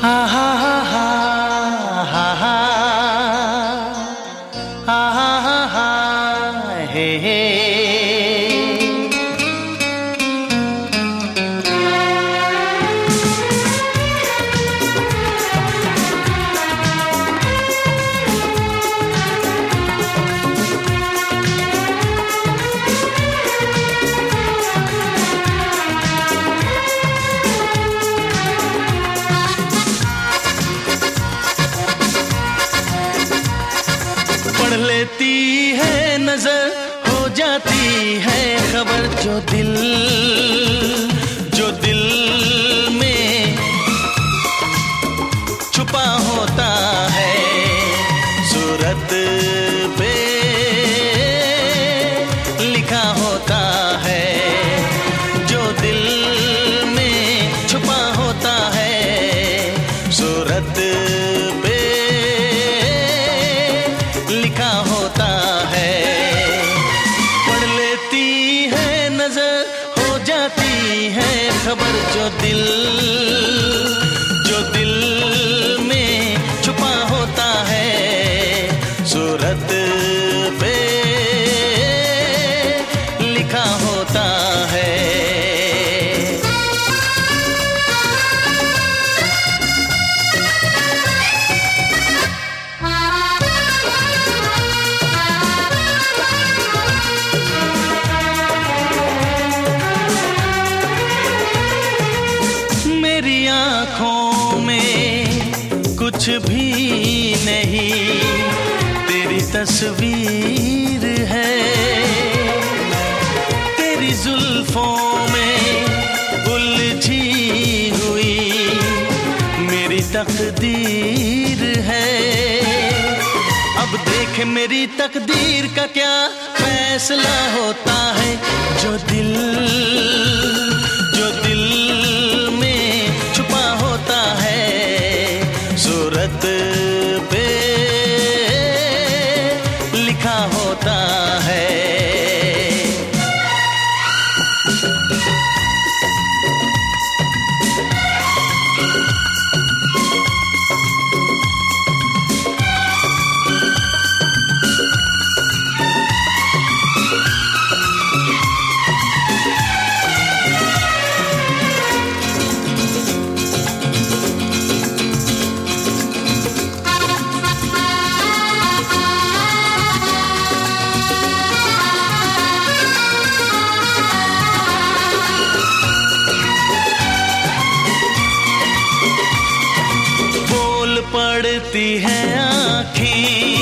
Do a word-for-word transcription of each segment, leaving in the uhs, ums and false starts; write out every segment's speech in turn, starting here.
हा हा हा हा हा हा हा हा हा हा हे हे पढ़ लेती है नजर, हो जाती है खबर। जो दिल जो दिल में छुपा होता है, सूरत पे लिखा होता है। जो दिल में छुपा होता है, सूरत पे लिखा होता है। पढ़ लेती है नजर, हो जाती है खबर। जो दिल जो दिल में छुपा होता है, सूरत पे लिखा होता है। मेरी आँखों में कुछ भी नहीं, तेरी तस्वीर है। तेरी जुल्फों में उलझी हुई मेरी तकदीर है। अब देख मेरी तकदीर का क्या फैसला होता है। जो दिल जो दिल में छुपा होता है, सूरत पे लिखा होता है। पड़ती है आँखें,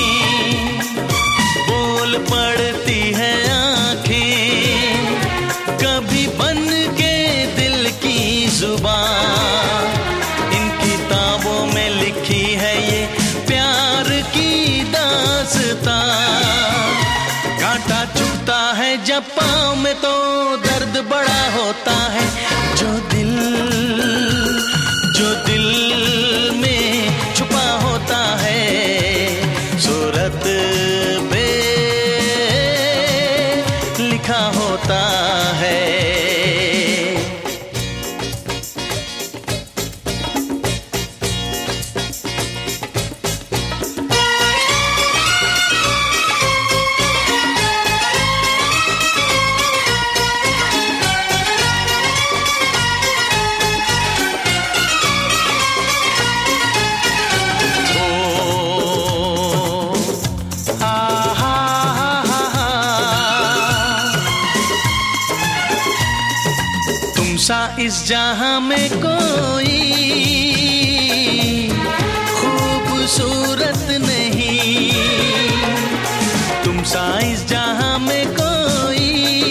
बोल पड़ती है आँखें, कभी बन के दिल की जुबान। इन किताबों में लिखी है ये प्यार की दास्तां। कांटा चुभता है जब पाँव में तो दर्द बड़ा होता है। जो दिल जो दिल में छुपा होता है, सूरत पे लिखा होता है। सा इस जहां में कोई खूबसूरत नहीं, तुम सा इस जहां में कोई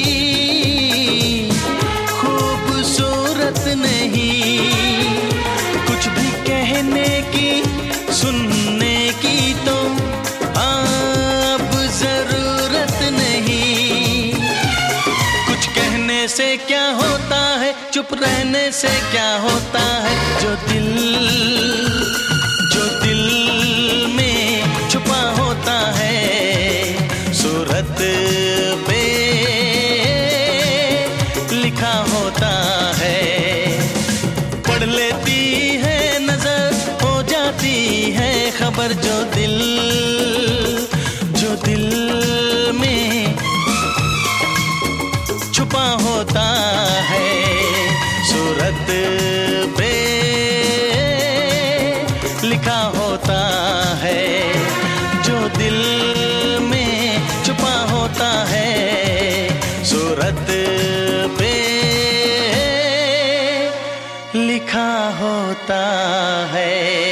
खूबसूरत नहीं। कुछ भी कहने की सुनने की तो अब जरूरत नहीं। कुछ कहने से क्या होता है, चुप रहने से क्या होता है। जो दिल जो दिल में छुपा होता है, सूरत पे लिखा होता है। पढ़ लेती है नजर, पर जो दिल जो दिल में छुपा होता है, सूरत पे लिखा होता है। जो दिल में छुपा होता है, सूरत पे लिखा होता है।